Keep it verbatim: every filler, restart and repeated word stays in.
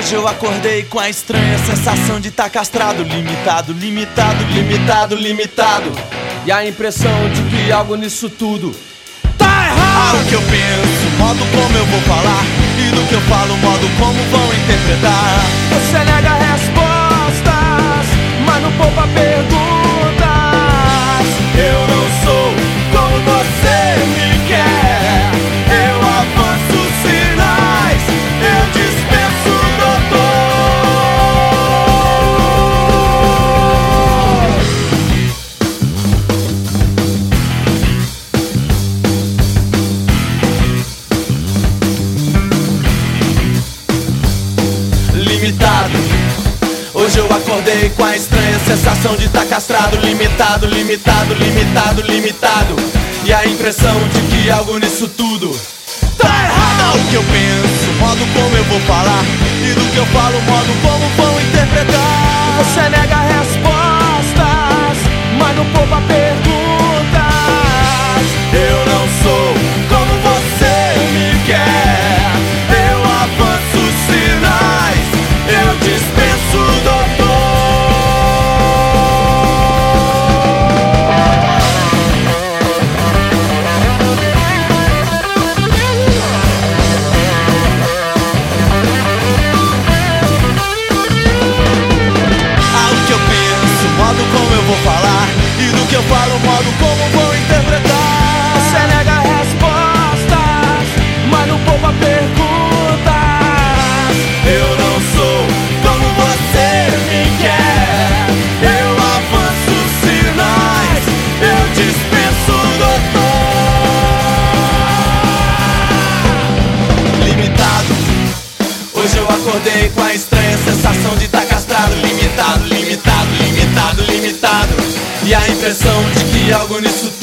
Hoje eu acordei com a estranha sensação de tá castrado. Limitado, limitado, limitado, limitado. E a impressão de que algo nisso tudo tá errado. Ah, o que eu penso, o modo como eu vou falar, e do que eu falo, o modo como vão interpretar. Você nega respostas, mas não poupa perguntas. Eu não sou como você me quer. Eu avanço sinais, eu dispenso o doutor. Limitado. Hoje eu acordei com a estranha sensação de tá castrado. Limitado, limitado, limitado, limitado. E a impressão de que algo nisso tudo tá errado. O que eu penso, o modo como eu vou falar, e do que eu falo, o modo como vão interpretar. Você nega respostas, mas não poupa perguntas. Eu não sou como você me quer. Eu avanço sinais, eu dispenso o doutor. Como eu vou falar, e do que eu falo, o modo como vou interpretar. Você nega respostas, mas não poupa perguntas. Eu não sou como você me quer. Eu avanço sinais, eu dispenso o doutor. Limitado. Hoje eu acordei com a estranha sensação de tá castrado. Limitado, limitado, limitado, limitado. E a impressão de que algo nisso